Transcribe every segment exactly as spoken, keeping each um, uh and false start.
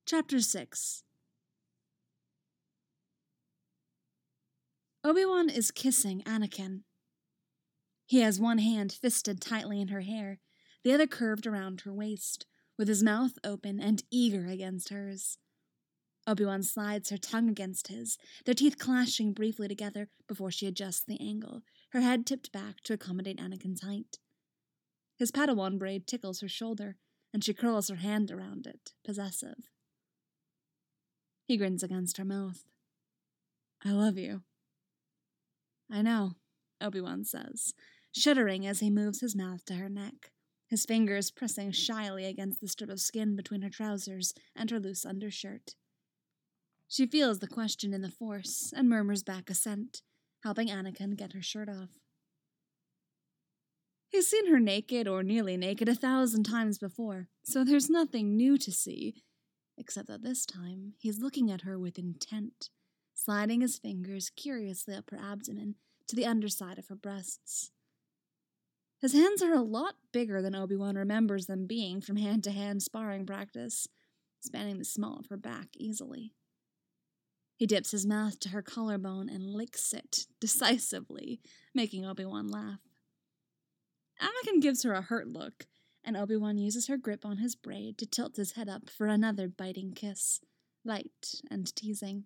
Chapter six. Obi-Wan is kissing Anakin. He has one hand fisted tightly in her hair, the other curved around her waist, with his mouth open and eager against hers. Obi-Wan slides her tongue against his, their teeth clashing briefly together before she adjusts the angle, her head tipped back to accommodate Anakin's height. His Padawan braid tickles her shoulder, and she curls her hand around it, possessive. He grins against her mouth. "I love you." "I know," Obi-Wan says, shuddering as he moves his mouth to her neck, his fingers pressing shyly against the strip of skin between her trousers and her loose undershirt. She feels the question in the Force and murmurs back assent, helping Anakin get her shirt off. He's seen her naked or nearly naked a thousand times before, so there's nothing new to see, except that this time he's looking at her with intent, sliding his fingers curiously up her abdomen to the underside of her breasts. His hands are a lot bigger than Obi-Wan remembers them being from hand-to-hand sparring practice, spanning the small of her back easily. He dips his mouth to her collarbone and licks it, decisively, making Obi-Wan laugh. Anakin gives her a hurt look, and Obi-Wan uses her grip on his braid to tilt his head up for another biting kiss, light and teasing.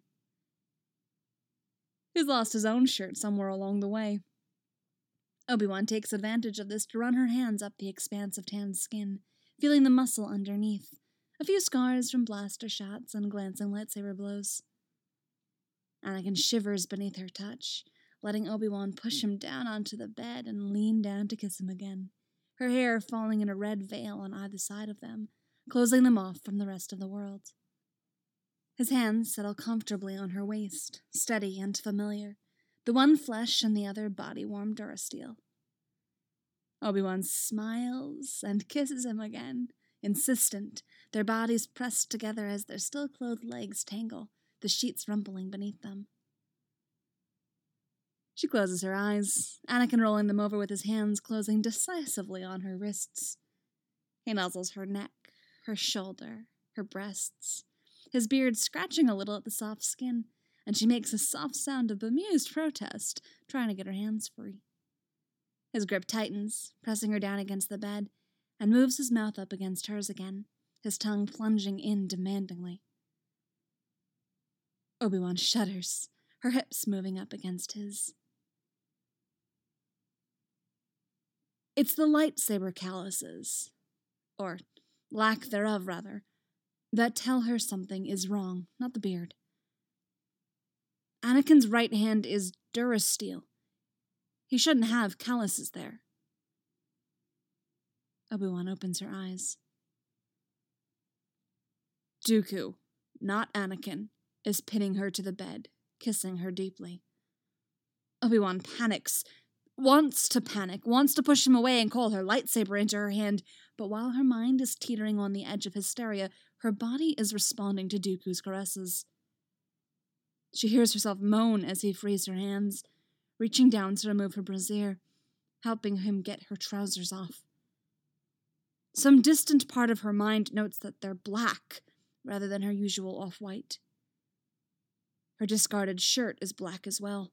He's lost his own shirt somewhere along the way. Obi-Wan takes advantage of this to run her hands up the expanse of tanned skin, feeling the muscle underneath, a few scars from blaster shots and glancing lightsaber blows. Anakin shivers beneath her touch, letting Obi-Wan push him down onto the bed and lean down to kiss him again, her hair falling in a red veil on either side of them, closing them off from the rest of the world. His hands settle comfortably on her waist, steady and familiar, the one flesh and the other body-warm Durasteel. Obi-Wan smiles and kisses him again, insistent, their bodies pressed together as their still-clothed legs tangle, the sheets rumpling beneath them. She closes her eyes, Anakin rolling them over with his hands closing decisively on her wrists. He nuzzles her neck, her shoulder, her breasts, his beard scratching a little at the soft skin, and she makes a soft sound of bemused protest, trying to get her hands free. His grip tightens, pressing her down against the bed, and moves his mouth up against hers again, his tongue plunging in demandingly. Obi-Wan shudders, her hips moving up against his. It's the lightsaber calluses, or lack thereof, rather, that tell her something is wrong, not the beard. Anakin's right hand is Durasteel. He shouldn't have calluses there. Obi-Wan opens her eyes. Dooku, not Anakin, is pinning her to the bed, kissing her deeply. Obi-Wan panics, wants to panic, wants to push him away and call her lightsaber into her hand, but while her mind is teetering on the edge of hysteria, her body is responding to Dooku's caresses. She hears herself moan as he frees her hands, reaching down to remove her brassiere, helping him get her trousers off. Some distant part of her mind notes that they're black, rather than her usual off-white. Her discarded shirt is black as well.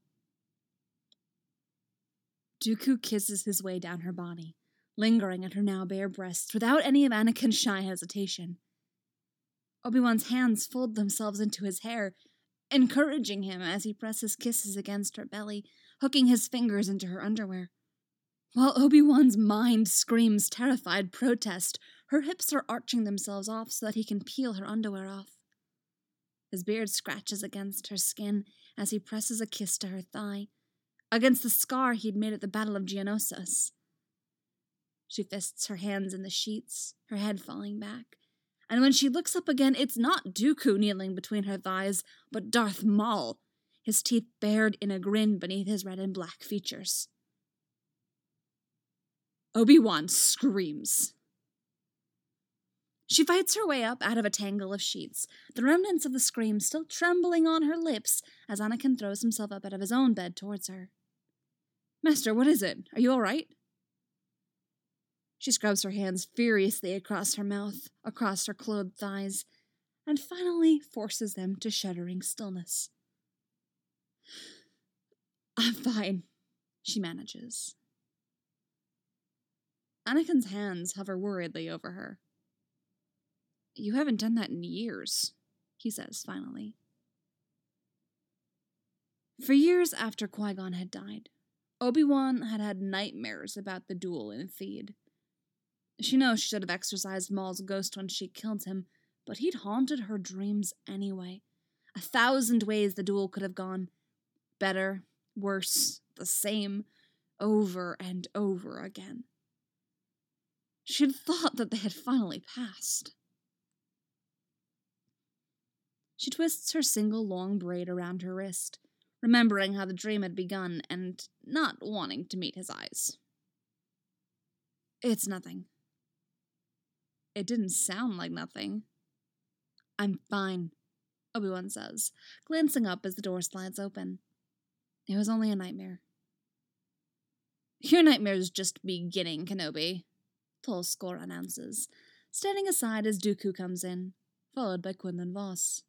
Dooku kisses his way down her body, lingering at her now bare breasts without any of Anakin's shy hesitation. Obi-Wan's hands fold themselves into his hair, encouraging him as he presses kisses against her belly, hooking his fingers into her underwear. While Obi-Wan's mind screams terrified protest, her hips are arching themselves off so that he can peel her underwear off. His beard scratches against her skin as he presses a kiss to her thigh, against the scar he'd made at the Battle of Geonosis. She fists her hands in the sheets, her head falling back, and when she looks up again, it's not Dooku kneeling between her thighs, but Darth Maul, his teeth bared in a grin beneath his red and black features. Obi-Wan screams. She fights her way up out of a tangle of sheets, the remnants of the scream still trembling on her lips as Anakin throws himself up out of his own bed towards her. Master, what is it? Are you all right? She scrubs her hands furiously across her mouth, across her clothed thighs, and finally forces them to shuddering stillness. I'm fine, she manages. Anakin's hands hover worriedly over her. You haven't done that in years, he says finally. For years after Qui-Gon had died, Obi-Wan had had nightmares about the duel in Theed. She knows she should have exorcised Maul's ghost when she killed him, but he'd haunted her dreams anyway. A thousand ways the duel could have gone. Better, worse, the same, over and over again. She'd thought that they had finally passed. She twists her single long braid around her wrist, remembering how the dream had begun and not wanting to meet his eyes. It's nothing. It didn't sound like nothing. I'm fine, Obi-Wan says, glancing up as the door slides open. It was only a nightmare. Your nightmare's just beginning, Kenobi, Tol Skor announces, standing aside as Dooku comes in, followed by Quinlan Vos.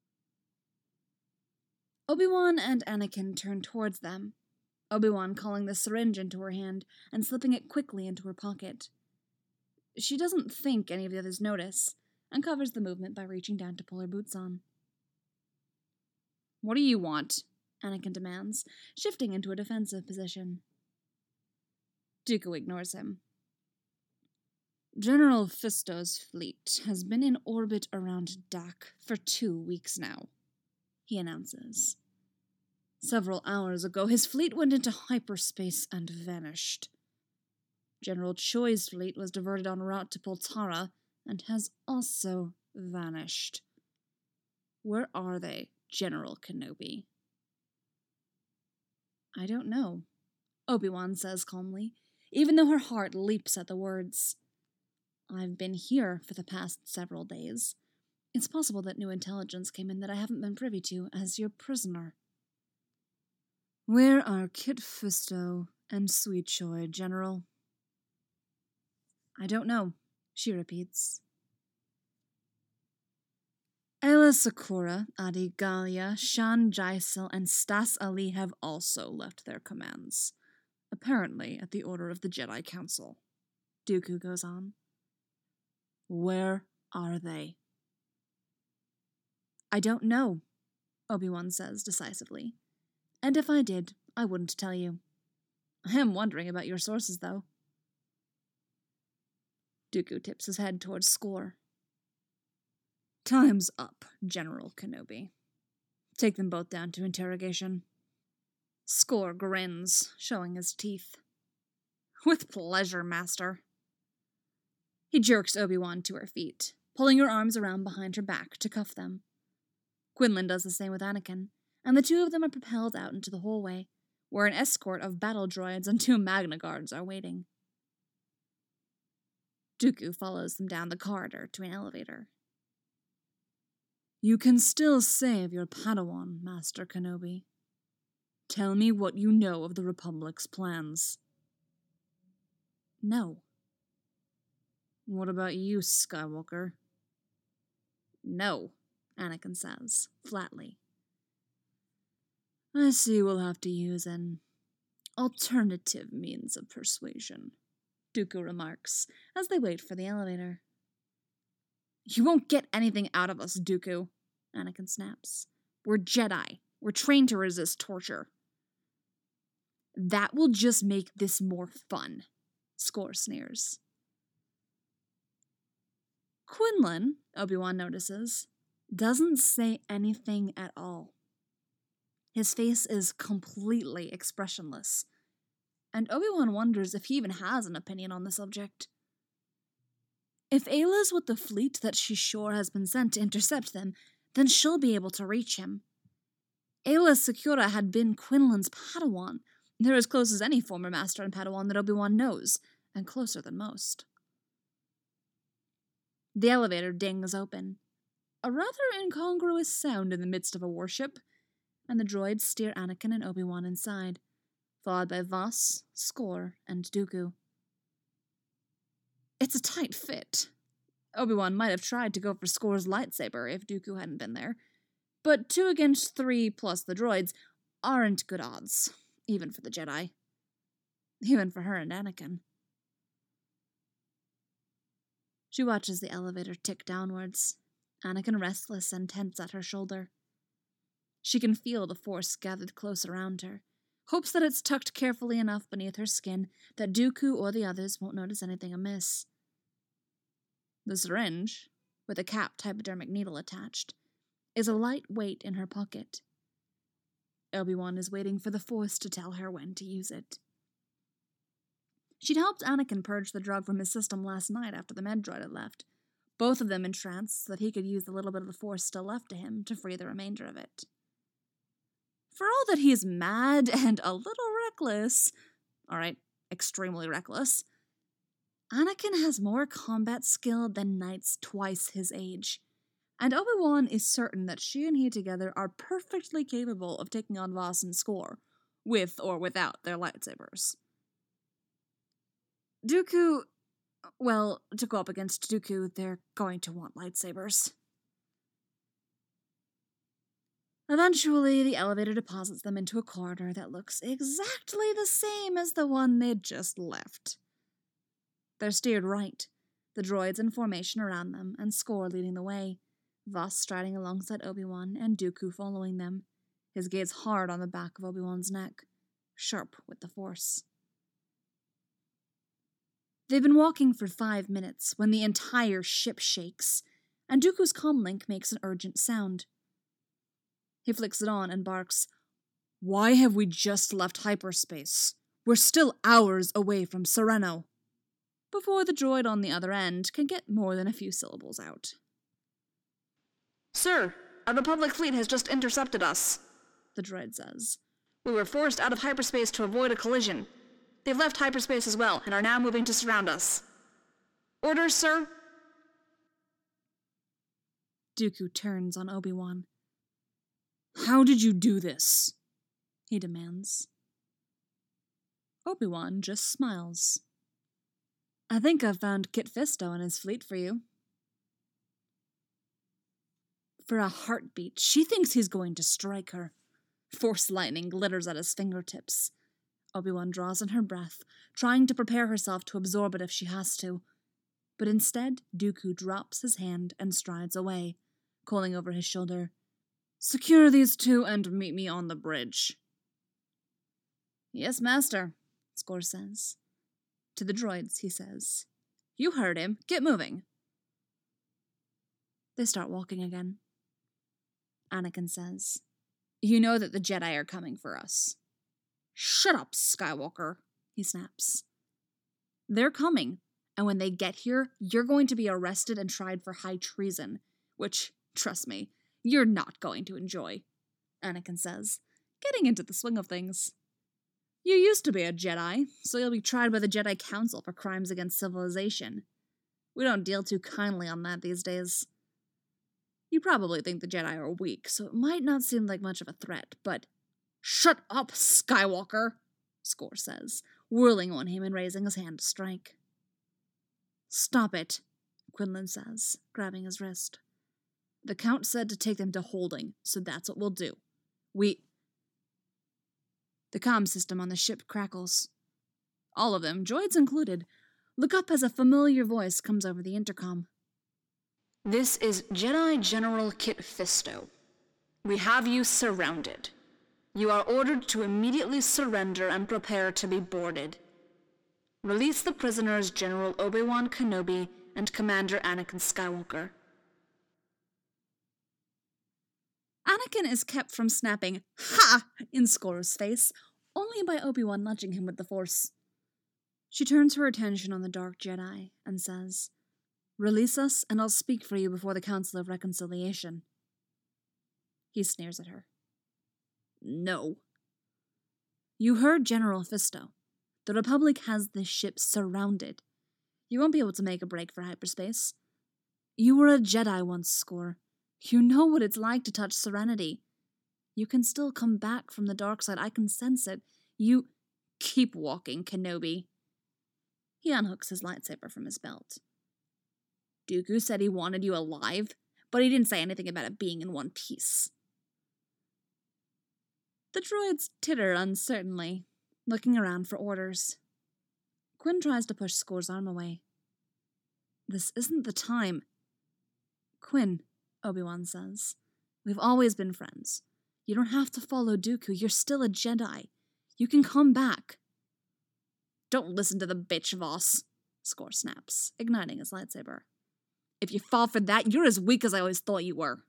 Obi-Wan and Anakin turn towards them, Obi-Wan calling the syringe into her hand and slipping it quickly into her pocket. She doesn't think any of the others notice, and covers the movement by reaching down to pull her boots on. What do you want? Anakin demands, shifting into a defensive position. Dooku ignores him. General Fisto's fleet has been in orbit around Dak for two weeks now, he announces. Several hours ago, his fleet went into hyperspace and vanished. General Choi's fleet was diverted en route to Poltara and has also vanished. Where are they, General Kenobi? I don't know, Obi-Wan says calmly, even though her heart leaps at the words. I've been here for the past several days. It's possible that new intelligence came in that I haven't been privy to as your prisoner. Where are Kit Fisto and Sweet Choi, General? I don't know, she repeats. Aayla Secura, Adi Gallia, Shan Jysel, and Stas Ali have also left their commands, apparently at the order of the Jedi Council. Dooku goes on. Where are they? I don't know, Obi-Wan says decisively. And if I did, I wouldn't tell you. I am wondering about your sources, though. Dooku tips his head towards Skor. Time's up, General Kenobi. Take them both down to interrogation. Skor grins, showing his teeth. With pleasure, Master. He jerks Obi-Wan to her feet, pulling her arms around behind her back to cuff them. Quinlan does the same with Anakin, and the two of them are propelled out into the hallway, where an escort of battle droids and two Magna Guards are waiting. Dooku follows them down the corridor to an elevator. You can still save your Padawan, Master Kenobi. Tell me what you know of the Republic's plans. No. What about you, Skywalker? No, Anakin says, flatly. I see we'll have to use an alternative means of persuasion, Dooku remarks, as they wait for the elevator. You won't get anything out of us, Dooku, Anakin snaps. We're Jedi. We're trained to resist torture. That will just make this more fun, Skor sneers. Quinlan, Obi-Wan notices, doesn't say anything at all. His face is completely expressionless, and Obi-Wan wonders if he even has an opinion on the subject. If Aayla's with the fleet that she's sure has been sent to intercept them, then she'll be able to reach him. Aayla Secura had been Quinlan's Padawan. They're as close as any former Master and Padawan that Obi-Wan knows, and closer than most. The elevator dings open, a rather incongruous sound in the midst of a warship, and the droids steer Anakin and Obi-Wan inside, followed by Vos, Skor, and Dooku. It's a tight fit, Obi-Wan might have tried to go for Score's lightsaber if Dooku hadn't been there, but two against three plus the droids aren't good odds, even for the Jedi. Even for her and Anakin. She watches the elevator tick downwards, Anakin restless and tense at her shoulder. She can feel the Force gathered close around her, hopes that it's tucked carefully enough beneath her skin that Dooku or the others won't notice anything amiss. The syringe, with a capped hypodermic needle attached, is a light weight in her pocket. Obi-Wan is waiting for the Force to tell her when to use it. She'd helped Anakin purge the drug from his system last night after the med droid had left, both of them in trance so that he could use the little bit of the Force still left to him to free the remainder of it. For all that he's mad and a little reckless, alright, extremely reckless, Anakin has more combat skill than knights twice his age, and Obi-Wan is certain that she and he together are perfectly capable of taking on Voss and Score, with or without their lightsabers. Dooku, well, to go up against Dooku, they're going to want lightsabers. Eventually, the elevator deposits them into a corridor that looks exactly the same as the one they'd just left. They're steered right, the droids in formation around them, and Score leading the way, Voss striding alongside Obi-Wan and Dooku following them, his gaze hard on the back of Obi-Wan's neck, sharp with the Force. They've been walking for five minutes when the entire ship shakes, and Dooku's comlink makes an urgent sound. He flicks it on and barks, "Why have we just left hyperspace? We're still hours away from Sereno," before the droid on the other end can get more than a few syllables out. "Sir, a Republic fleet has just intercepted us," the droid says. "We were forced out of hyperspace to avoid a collision. They've left hyperspace as well and are now moving to surround us. Orders, sir?" Dooku turns on Obi-Wan. "How did you do this?" he demands. Obi-Wan just smiles. "I think I've found Kit Fisto and his fleet for you." For a heartbeat, she thinks he's going to strike her. Force lightning glitters at his fingertips. Obi-Wan draws in her breath, trying to prepare herself to absorb it if she has to. But instead, Dooku drops his hand and strides away, calling over his shoulder, "Secure these two and meet me on the bridge." "Yes, master," Score says. To the droids, he says, "You heard him. Get moving." They start walking again. Anakin says, "You know that the Jedi are coming for us." "Shut up, Skywalker," he snaps. "They're coming, and when they get here, you're going to be arrested and tried for high treason, which, trust me, you're not going to enjoy," Anakin says, getting into the swing of things. "You used to be a Jedi, so you'll be tried by the Jedi Council for crimes against civilization. We don't deal too kindly on that these days. You probably think the Jedi are weak, so it might not seem like much of a threat, but—" "Shut up, Skywalker," Score says, whirling on him and raising his hand to strike. "Stop it," Quinlan says, grabbing his wrist. "The Count said to take them to holding, so that's what we'll do. We—" The comm system on the ship crackles. All of them, droids included, look up as a familiar voice comes over the intercom. "This is Jedi General Kit Fisto. We have you surrounded. You are ordered to immediately surrender and prepare to be boarded. Release the prisoners General Obi-Wan Kenobi and Commander Anakin Skywalker." Anakin is kept from snapping, "Ha!" in Score's face, only by Obi-Wan nudging him with the Force. She turns her attention on the Dark Jedi and says, "Release us, and I'll speak for you before the Council of Reconciliation." He sneers at her. "No." "You heard General Fisto. The Republic has this ship surrounded. You won't be able to make a break for hyperspace. You were a Jedi once, Score. You know what it's like to touch Serenity. You can still come back from the dark side. I can sense it. You—" "Keep walking, Kenobi." He unhooks his lightsaber from his belt. Dooku said he wanted you alive, but he didn't say anything about it being in one piece. The droids titter uncertainly, looking around for orders. Quinn tries to push Score's arm away. This isn't the time. Quinn, Obi-Wan says, we've always been friends. You don't have to follow Dooku. You're still a Jedi. You can come back. Don't listen to the bitch, Voss, Score snaps, igniting his lightsaber. If you fall for that, you're as weak as I always thought you were.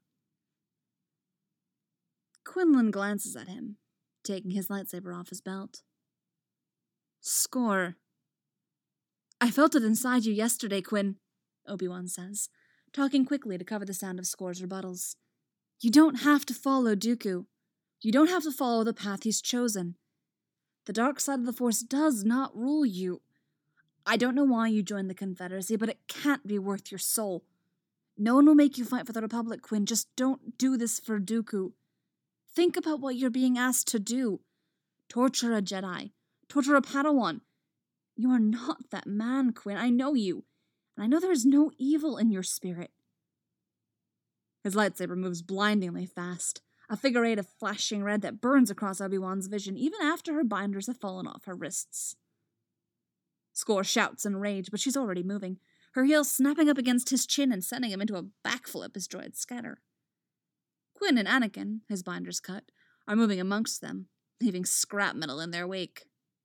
Quinlan glances at him, taking his lightsaber off his belt. Score. I felt it inside you yesterday, Quinn, Obi-Wan says, talking quickly to cover the sound of Score's rebuttals. You don't have to follow Dooku. You don't have to follow the path he's chosen. The dark side of the Force does not rule you. I don't know why you joined the Confederacy, but it can't be worth your soul. No one will make you fight for the Republic, Quinn. Just don't do this for Dooku. Think about what you're being asked to do. Torture a Jedi. Torture a Padawan. You are not that man, Quinn. I know you. And I know there is no evil in your spirit. His lightsaber moves blindingly fast, a figure eight of flashing red that burns across Obi-Wan's vision even after her binders have fallen off her wrists. Score shouts in rage, but she's already moving, her heels snapping up against his chin and sending him into a backflip as droids scatter. Quinn and Anakin, his binders cut, are moving amongst them, leaving scrap metal in their wake.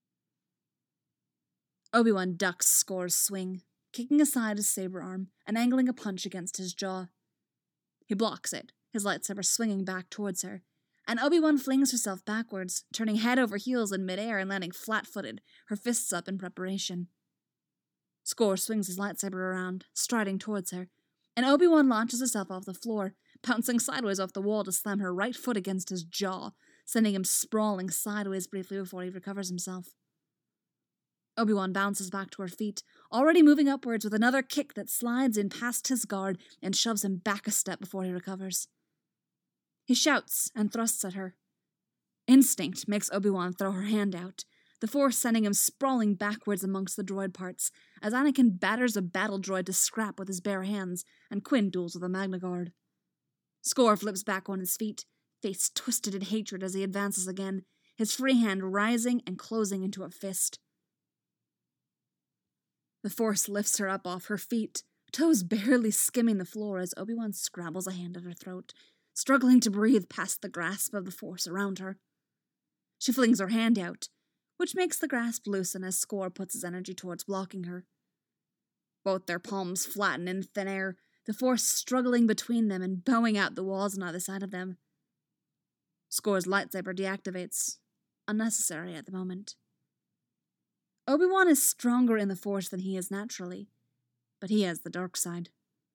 Obi-Wan ducks Score's swing, kicking aside his saber arm and angling a punch against his jaw. He blocks it, his lightsaber swinging back towards her, and Obi-Wan flings herself backwards, turning head over heels in midair and landing flat-footed, her fists up in preparation. Score swings his lightsaber around, striding towards her, and Obi-Wan launches herself off the floor, bouncing sideways off the wall to slam her right foot against his jaw, sending him sprawling sideways briefly before he recovers himself. Obi-Wan bounces back to her feet, already moving upwards with another kick that slides in past his guard and shoves him back a step before he recovers. He shouts and thrusts at her. Instinct makes Obi-Wan throw her hand out, the Force sending him sprawling backwards amongst the droid parts, as Anakin batters a battle droid to scrap with his bare hands, and Quinn duels with a Magna Guard. Score flips back on his feet, face twisted in hatred as he advances again, his free hand rising and closing into a fist. The Force lifts her up off her feet, toes barely skimming the floor as Obi-Wan scrabbles a hand at her throat, struggling to breathe past the grasp of the Force around her. She flings her hand out, which makes the grasp loosen as Score puts his energy towards blocking her. Both their palms flatten in thin air, the Force struggling between them and bowing out the walls on either side of them. Score's lightsaber deactivates, unnecessary at the moment. Obi-Wan is stronger in the Force than he is naturally, but he has the dark side.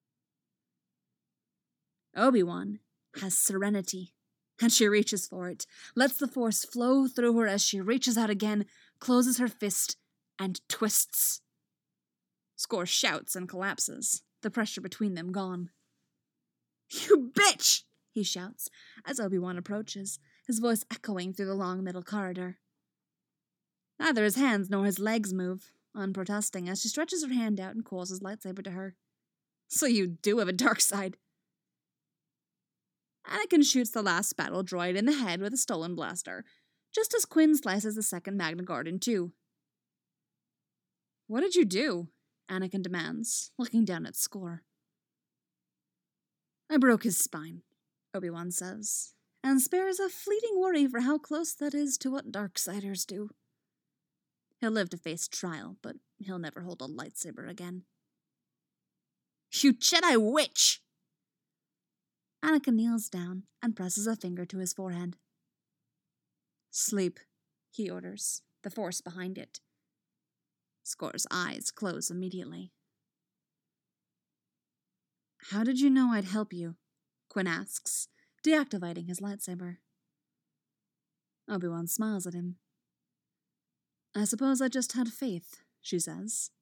Obi-Wan has serenity, and she reaches for it, lets the Force flow through her as she reaches out again, closes her fist, and twists. Score shouts and collapses, the pressure between them gone. You bitch! He shouts, as Obi-Wan approaches, his voice echoing through the long middle corridor. Neither his hands nor his legs move, unprotesting, as she stretches her hand out and calls his lightsaber to her. So you do have a dark side. Anakin shoots the last battle droid in the head with a stolen blaster, just as Quinn slices the second Magna Guard in two. What did you do? Anakin demands, looking down at Score. I broke his spine, Obi-Wan says, and spares a fleeting worry for how close that is to what Darksiders do. He'll live to face trial, but he'll never hold a lightsaber again. You Jedi witch! Anakin kneels down and presses a finger to his forehead. Sleep, he orders, the Force behind it. Score's eyes close immediately. How did you know I'd help you? Quinn asks, deactivating his lightsaber. Obi-Wan smiles at him. I suppose I just had faith, she says.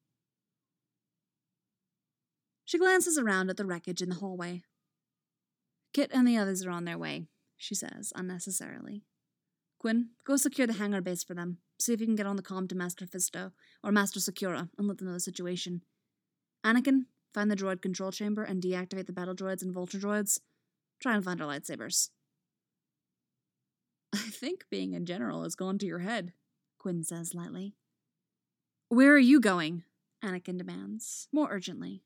She glances around at the wreckage in the hallway. Kit and the others are on their way, she says, unnecessarily. Quinn, go secure the hangar base for them. See if you can get on the comm to Master Fisto or Master Secura and let them know the situation. Anakin, Find the droid control chamber and deactivate the battle droids and vulture droids. Try and find our lightsabers. I think being a general has gone to your head, Quinn says lightly. Where are you going? Anakin demands, more urgently.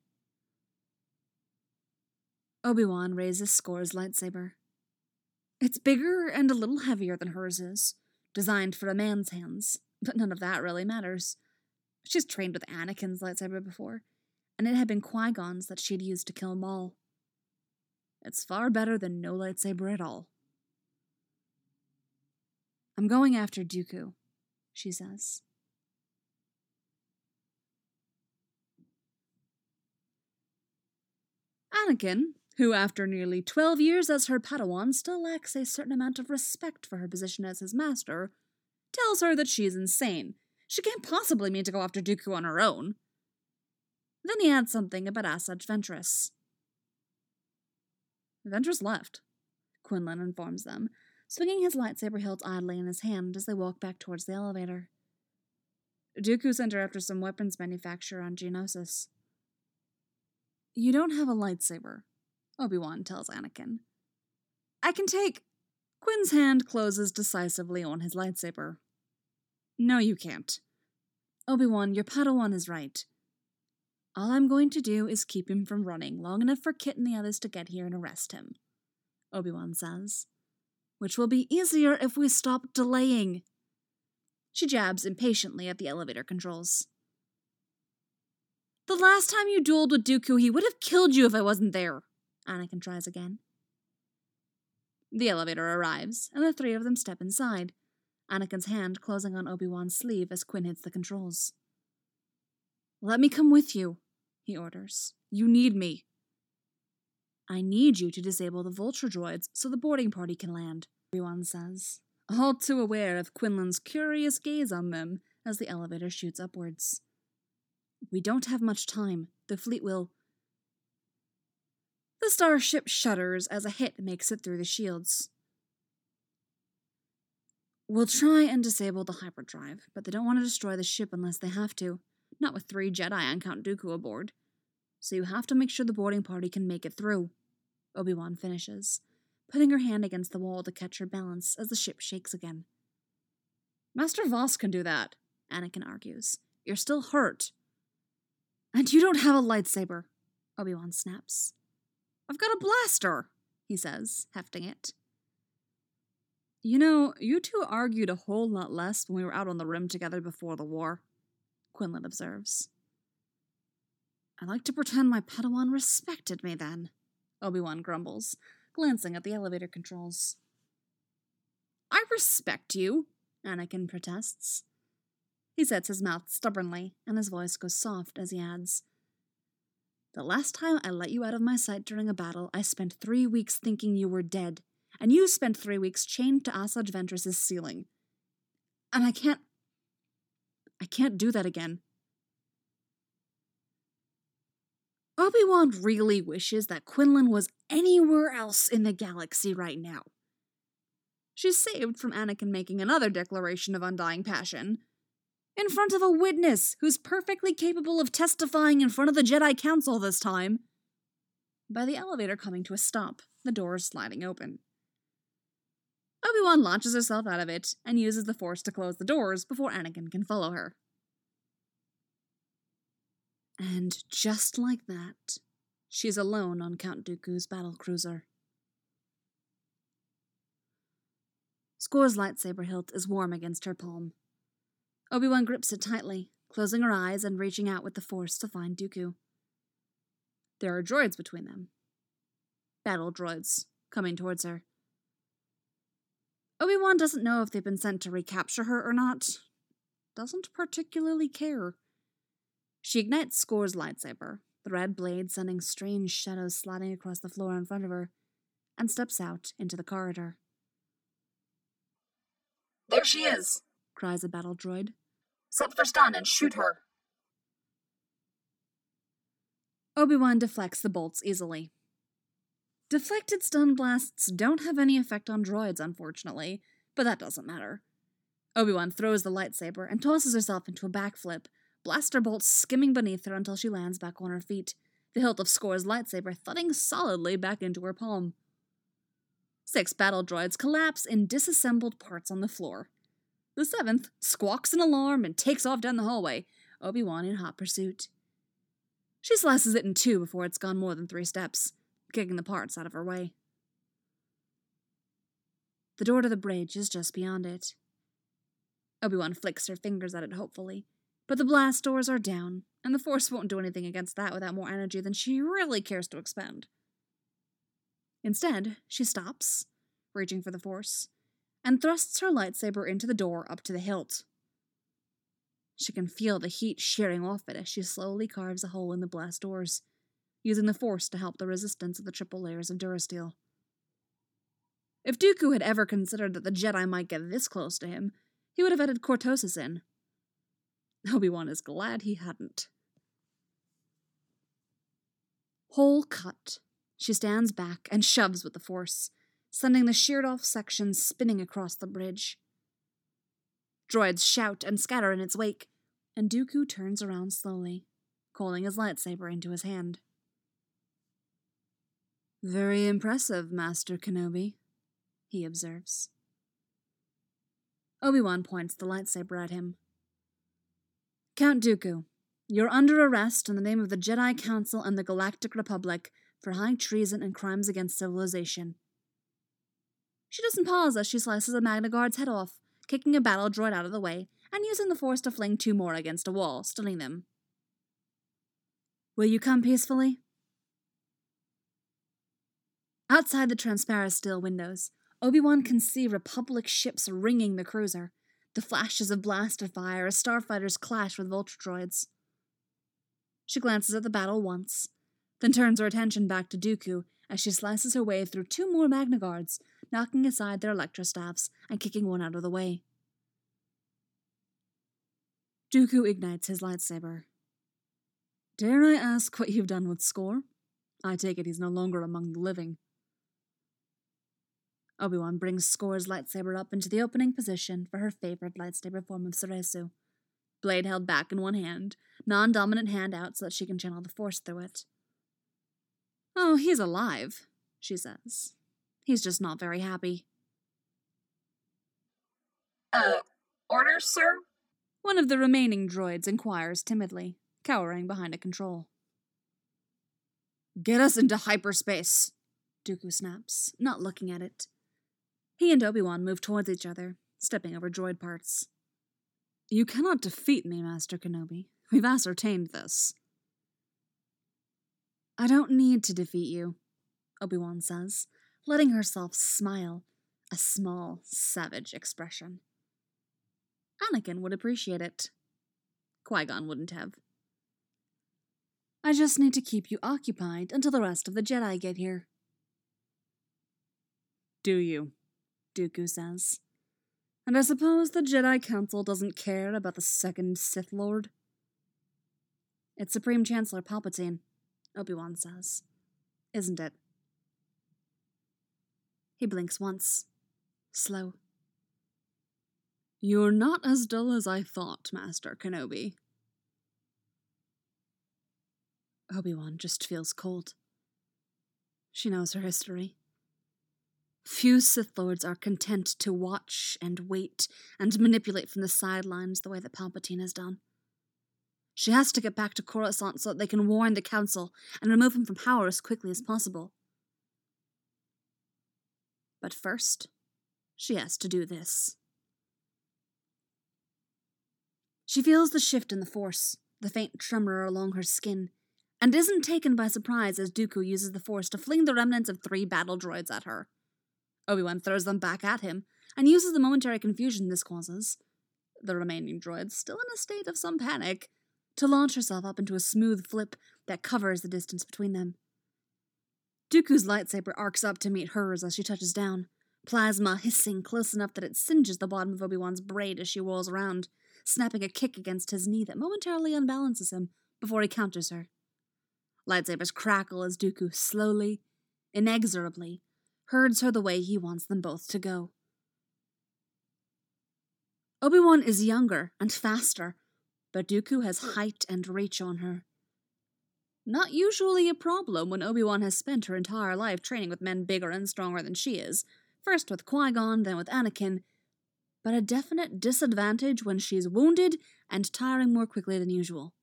Obi-Wan raises Score's lightsaber. It's bigger and a little heavier than hers is, designed for a man's hands, but none of that really matters. She's trained with Anakin's lightsaber before, and it had been Qui-Gon's that she'd used to kill Maul. It's far better than no lightsaber at all. I'm going after Dooku, she says. Anakin, who after nearly twelve years as her Padawan still lacks a certain amount of respect for her position as his master, tells her that she is insane. She can't possibly mean to go after Dooku on her own. Then he adds something about Asajj Ventress. Ventress left, Quinlan informs them, swinging his lightsaber hilt idly in his hand as they walk back towards the elevator. Dooku sent her after some weapons manufacturer on Geonosis. You don't have a lightsaber, Obi-Wan tells Anakin. I can take... Quinn's hand closes decisively on his lightsaber. No, you can't. Obi-Wan, your Padawan is right. All I'm going to do is keep him from running long enough for Kit and the others to get here and arrest him, Obi-Wan says. Which will be easier if we stop delaying. She jabs impatiently at the elevator controls. The last time you dueled with Dooku, he would have killed you if I wasn't there, Anakin tries again. The elevator arrives, and the three of them step inside, Anakin's hand closing on Obi-Wan's sleeve as Quinn hits the controls. Let me come with you, he orders. You need me. I need you to disable the vulture droids so the boarding party can land, Obi-Wan says, all too aware of Quinlan's curious gaze on them as the elevator shoots upwards. We don't have much time. The fleet will... The starship shudders as a hit makes it through the shields. We'll try and disable the hyperdrive, but they don't want to destroy the ship unless they have to. Not with three Jedi and Count Dooku aboard. So you have to make sure the boarding party can make it through, Obi-Wan finishes, putting her hand against the wall to catch her balance as the ship shakes again. Master Voss can do that, Anakin argues. You're still hurt. And you don't have a lightsaber, Obi-Wan snaps. I've got a blaster, he says, hefting it. You know, you two argued a whole lot less when we were out on the rim together before the war, Quinlan observes. I like to pretend my Padawan respected me then, Obi-Wan grumbles, glancing at the elevator controls. I respect you, Anakin protests. He sets his mouth stubbornly, and his voice goes soft as he adds, The last time I let you out of my sight during a battle, I spent three weeks thinking you were dead, and you spent three weeks chained to Asajj Ventress' ceiling. And I can't... I can't do that again. Obi-Wan really wishes that Quinlan was anywhere else in the galaxy right now. She's saved from Anakin making another declaration of undying passion, in front of a witness who's perfectly capable of testifying in front of the Jedi Council this time, by the elevator coming to a stop, the doors sliding open. Obi-Wan launches herself out of it and uses the Force to close the doors before Anakin can follow her. And just like that, she's alone on Count Dooku's battlecruiser. Score's lightsaber hilt is warm against her palm. Obi-Wan grips it tightly, closing her eyes and reaching out with the Force to find Dooku. There are droids between them. Battle droids, coming towards her. Obi-Wan doesn't know if they've been sent to recapture her or not. Doesn't particularly care. She ignites Score's lightsaber, the red blade sending strange shadows sliding across the floor in front of her, and steps out into the corridor. There she is, cries a battle droid. Set for stun and shoot her. Obi-Wan deflects the bolts easily. Deflected stun blasts don't have any effect on droids, unfortunately, but that doesn't matter. Obi-Wan throws the lightsaber and tosses herself into a backflip, blaster bolts skimming beneath her until she lands back on her feet, the hilt of Score's lightsaber thudding solidly back into her palm. Six battle droids collapse in disassembled parts on the floor. The seventh squawks an alarm and takes off down the hallway, Obi-Wan in hot pursuit. She slices it in two before it's gone more than three steps, kicking the parts out of her way. The door to the bridge is just beyond it. Obi-Wan flicks her fingers at it hopefully, but the blast doors are down, and the Force won't do anything against that without more energy than she really cares to expend. Instead, she stops, reaching for the Force, and thrusts her lightsaber into the door up to the hilt. She can feel the heat shearing off it as she slowly carves a hole in the blast doors, using the Force to help the resistance of the triple layers of Durasteel. If Dooku had ever considered that the Jedi might get this close to him, he would have added Cortosis in. Obi-Wan is glad he hadn't. Hole cut. She stands back and shoves with the Force, sending the sheared-off section spinning across the bridge. Droids shout and scatter in its wake, and Dooku turns around slowly, calling his lightsaber into his hand. "Very impressive, Master Kenobi," he observes. Obi-Wan points the lightsaber at him. "Count Dooku, you're under arrest in the name of the Jedi Council and the Galactic Republic for high treason and crimes against civilization." She doesn't pause as she slices a Magna Guard's head off, kicking a battle droid out of the way and using the Force to fling two more against a wall, stunning them. "Will you come peacefully?" Outside the transparent steel windows, Obi-Wan can see Republic ships ringing the cruiser, the flashes of blaster fire as starfighters clash with vulture droids. She glances at the battle once, then turns her attention back to Dooku as she slices her way through two more Magna Guards, knocking aside their electrostaffs and kicking one out of the way. Dooku ignites his lightsaber. "Dare I ask what you've done with Score? I take it he's no longer among the living." Obi-Wan brings Score's lightsaber up into the opening position for her favorite lightsaber form of Soresu, blade held back in one hand, non-dominant hand out so that she can channel the Force through it. "Oh, he's alive," she says. "He's just not very happy." Uh, orders, sir? One of the remaining droids inquires timidly, cowering behind a control. "Get us into hyperspace," Dooku snaps, not looking at it. He and Obi-Wan move towards each other, stepping over droid parts. "You cannot defeat me, Master Kenobi. We've ascertained this." "I don't need to defeat you," Obi-Wan says, letting herself smile, a small, savage expression. Anakin would appreciate it. Qui-Gon wouldn't have. "I just need to keep you occupied until the rest of the Jedi get here." "Do you?" Dooku says. "And I suppose the Jedi Council doesn't care about the second Sith Lord?" "It's Supreme Chancellor Palpatine," Obi-Wan says. "Isn't it?" He blinks once. Slow. "You're not as dull as I thought, Master Kenobi." Obi-Wan just feels cold. She knows her history. Few Sith Lords are content to watch and wait and manipulate from the sidelines the way that Palpatine has done. She has to get back to Coruscant so that they can warn the Council and remove him from power as quickly as possible. But first, she has to do this. She feels the shift in the Force, the faint tremor along her skin, and isn't taken by surprise as Dooku uses the Force to fling the remnants of three battle droids at her. Obi-Wan throws them back at him, and uses the momentary confusion this causes, the remaining droids still in a state of some panic, to launch herself up into a smooth flip that covers the distance between them. Dooku's lightsaber arcs up to meet hers as she touches down, plasma hissing close enough that it singes the bottom of Obi-Wan's braid as she whirls around, snapping a kick against his knee that momentarily unbalances him before he counters her. Lightsabers crackle as Dooku slowly, inexorably, herds her the way he wants them both to go. Obi-Wan is younger and faster, but Dooku has height and reach on her. Not usually a problem when Obi-Wan has spent her entire life training with men bigger and stronger than she is, first with Qui-Gon, then with Anakin, but a definite disadvantage when she's wounded and tiring more quickly than usual.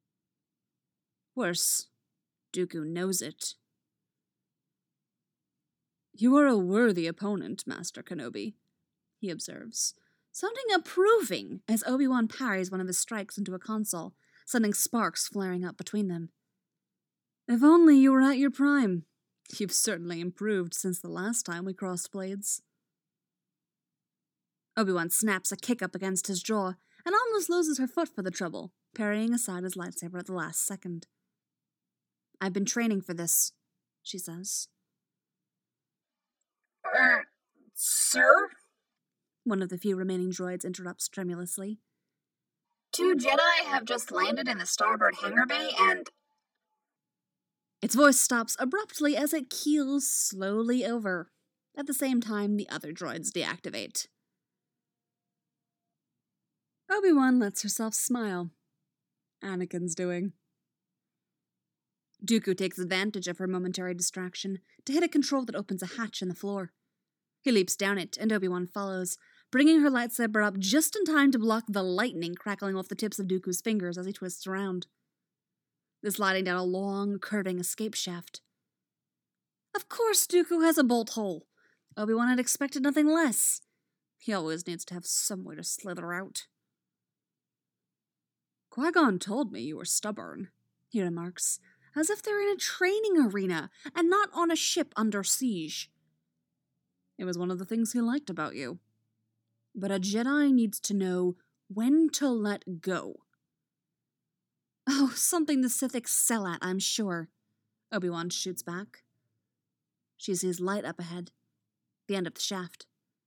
Worse, Dooku knows it. "You are a worthy opponent, Master Kenobi," he observes, sounding approving as Obi-Wan parries one of his strikes into a console, sending sparks flaring up between them. "If only you were at your prime. You've certainly improved since the last time we crossed blades." Obi-Wan snaps a kick up against his jaw and almost loses her foot for the trouble, parrying aside his lightsaber at the last second. "I've been training for this," she says. Er, sir? One of the few remaining droids interrupts tremulously. Two Jedi have just landed in the starboard hangar bay and... Its voice stops abruptly as it keels slowly over. At the same time, the other droids deactivate. Obi-Wan lets herself smile. Anakin's doing. Dooku takes advantage of her momentary distraction to hit a control that opens a hatch in the floor. He leaps down it, and Obi-Wan follows, bringing her lightsaber up just in time to block the lightning crackling off the tips of Dooku's fingers as he twists around. They're sliding down a long, curving escape shaft. Of course Dooku has a bolt hole. Obi-Wan had expected nothing less. He always needs to have somewhere to slither out. "Qui-Gon told me you were stubborn," he remarks, as if they're in a training arena and not on a ship under siege. "It was one of the things he liked about you. But a Jedi needs to know when to let go." "Oh, something the Sith excel at, I'm sure," Obi-Wan shoots back. She sees light up ahead, the end of the shaft.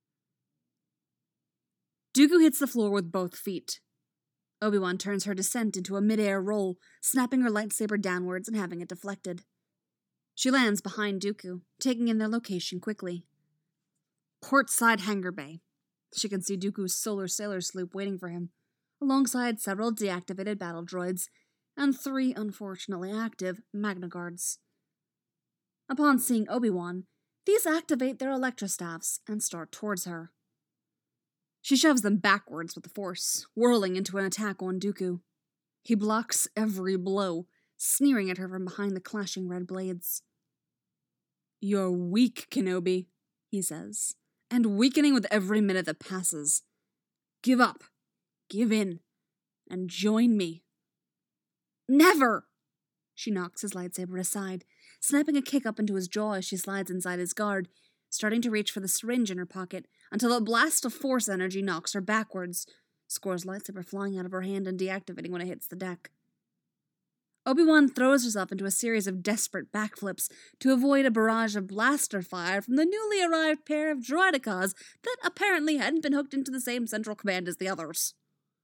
Dooku hits the floor with both feet. Obi-Wan turns her descent into a mid-air roll, snapping her lightsaber downwards and having it deflected. She lands behind Dooku, taking in their location quickly. Portside hangar bay. She can see Dooku's solar sailor sloop waiting for him, alongside several deactivated battle droids and three unfortunately active Magna Guards. Upon seeing Obi-Wan, these activate their electrostaffs and start towards her. She shoves them backwards with the Force, whirling into an attack on Dooku. He blocks every blow, sneering at her from behind the clashing red blades. "You're weak, Kenobi," he says, "and weakening with every minute that passes. Give up, give in, and join me." "Never!" She knocks his lightsaber aside, snapping a kick up into his jaw as she slides inside his guard, starting to reach for the syringe in her pocket until a blast of Force energy knocks her backwards, Score's lightsaber flying out of her hand and deactivating when it hits the deck. Obi-Wan throws herself into a series of desperate backflips to avoid a barrage of blaster fire from the newly arrived pair of droidicas that apparently hadn't been hooked into the same central command as the others.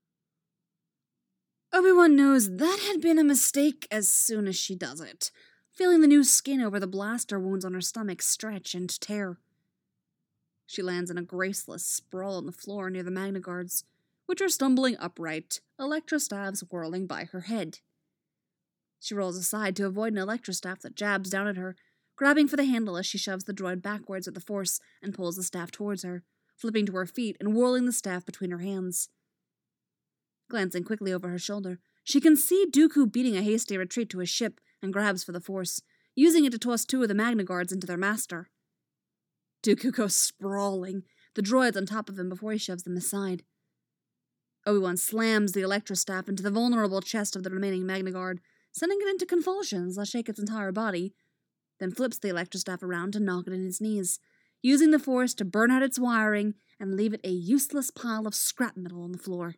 Obi-Wan knows that had been a mistake as soon as she does it, feeling the new skin over the blaster wounds on her stomach stretch and tear. She lands in a graceless sprawl on the floor near the Magna Guards, which are stumbling upright, electrostaves whirling by her head. She rolls aside to avoid an electrostaff that jabs down at her, grabbing for the handle as she shoves the droid backwards with the Force and pulls the staff towards her, flipping to her feet and whirling the staff between her hands. Glancing quickly over her shoulder, she can see Dooku beating a hasty retreat to his ship and grabs for the Force, using it to toss two of the Magna Guards into their master. Dooku goes sprawling, the droids on top of him before he shoves them aside. Obi-Wan slams the electrostaff into the vulnerable chest of the remaining Magna Guard, sending it into convulsions that shake its entire body, then flips the electrostaff around to knock it in his knees, using the Force to burn out its wiring and leave it a useless pile of scrap metal on the floor.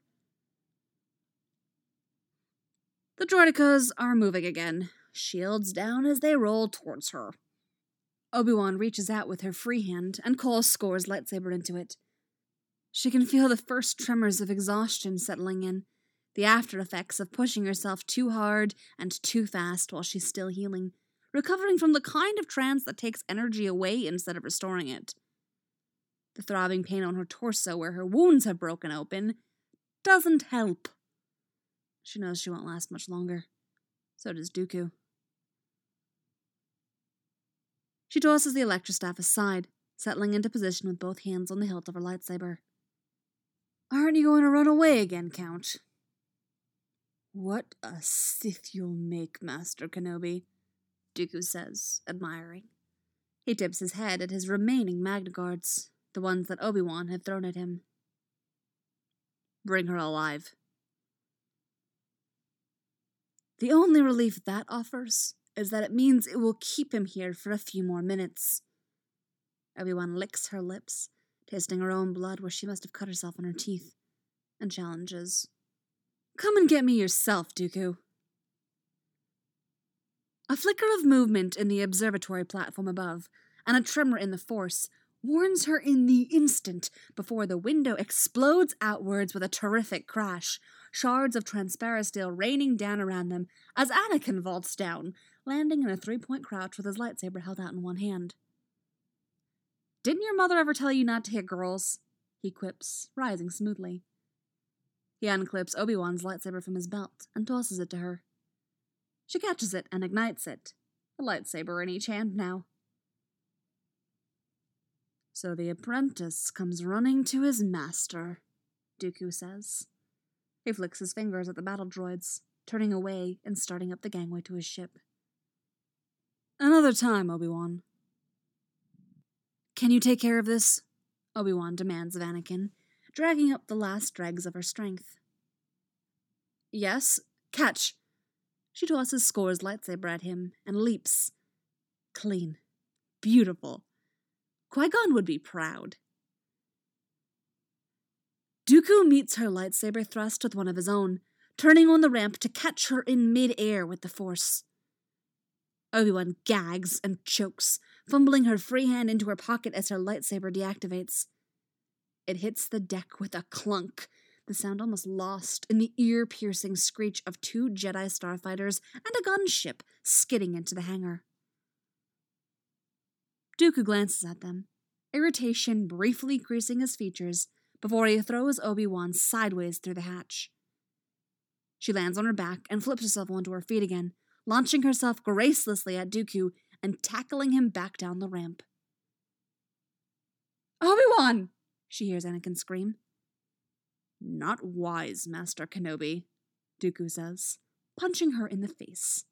The droidicas are moving again, shields down as they roll towards her. Obi-Wan reaches out with her free hand and calls Score's lightsaber into it. She can feel the first tremors of exhaustion settling in, the after effects of pushing herself too hard and too fast while she's still healing, recovering from the kind of trance that takes energy away instead of restoring it. The throbbing pain on her torso where her wounds have broken open doesn't help. She knows she won't last much longer. So does Dooku. She tosses the electrostaff aside, settling into position with both hands on the hilt of her lightsaber. Aren't you going to run away again, Count? What a Sith you'll make, Master Kenobi, Dooku says, admiring. He tips his head at his remaining Magna Guards, the ones that Obi-Wan had thrown at him. Bring her alive. The only relief that offers is that it means it will keep him here for a few more minutes. Obi-Wan licks her lips, tasting her own blood where she must have cut herself on her teeth, and challenges. Come and get me yourself, Dooku. A flicker of movement in the observatory platform above, and a tremor in the Force, warns her in the instant before the window explodes outwards with a terrific crash, shards of transparisteel raining down around them as Anakin vaults down, landing in a three-point crouch with his lightsaber held out in one hand. Didn't your mother ever tell you not to hit girls? He quips, rising smoothly. He unclips Obi-Wan's lightsaber from his belt and tosses it to her. She catches it and ignites it, a lightsaber in each hand now. So the apprentice comes running to his master, Dooku says. He flicks his fingers at the battle droids, turning away and starting up the gangway to his ship. Another time, Obi-Wan. Can you take care of this? Obi-Wan demands of Anakin, dragging up the last dregs of her strength. Yes, catch! She tosses Score's lightsaber at him and leaps. Clean. Beautiful. Qui-Gon would be proud. Dooku meets her lightsaber thrust with one of his own, turning on the ramp to catch her in mid-air with the Force. Obi-Wan gags and chokes, fumbling her free hand into her pocket as her lightsaber deactivates. It hits the deck with a clunk, the sound almost lost in the ear-piercing screech of two Jedi starfighters and a gunship skidding into the hangar. Dooku glances at them, irritation briefly creasing his features before he throws Obi-Wan sideways through the hatch. She lands on her back and flips herself onto her feet again, launching herself gracelessly at Dooku and tackling him back down the ramp. Obi-Wan! She hears Anakin scream. Not wise, Master Kenobi, Dooku says, punching her in the face.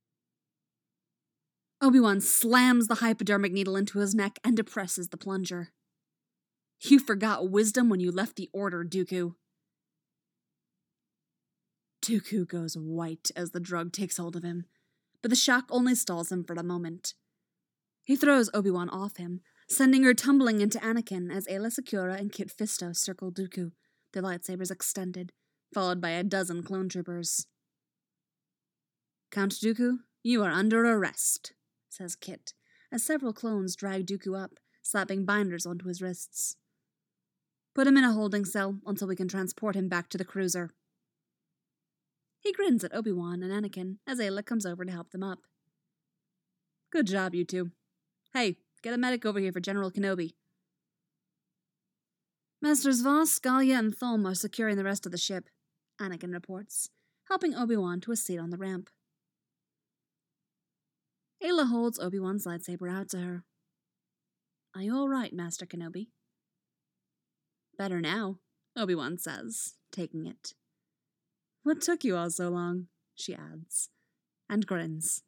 Obi-Wan slams the hypodermic needle into his neck and depresses the plunger. You forgot wisdom when you left the Order, Dooku. Dooku goes white as the drug takes hold of him, but the shock only stalls him for a moment. He throws Obi-Wan off him, sending her tumbling into Anakin as Aayla Secura and Kit Fisto circle Dooku, their lightsabers extended, followed by a dozen clone troopers. Count Dooku, you are under arrest, says Kit, as several clones drag Dooku up, slapping binders onto his wrists. Put him in a holding cell until we can transport him back to the cruiser. He grins at Obi-Wan and Anakin as Aayla comes over to help them up. Good job, you two. Hey, get a medic over here for General Kenobi. Masters Voss, Galia, and Thulm are securing the rest of the ship, Anakin reports, helping Obi-Wan to a seat on the ramp. Aayla holds Obi-Wan's lightsaber out to her. Are you all right, Master Kenobi? Better now, Obi-Wan says, taking it. What took you all so long? She adds, and grins.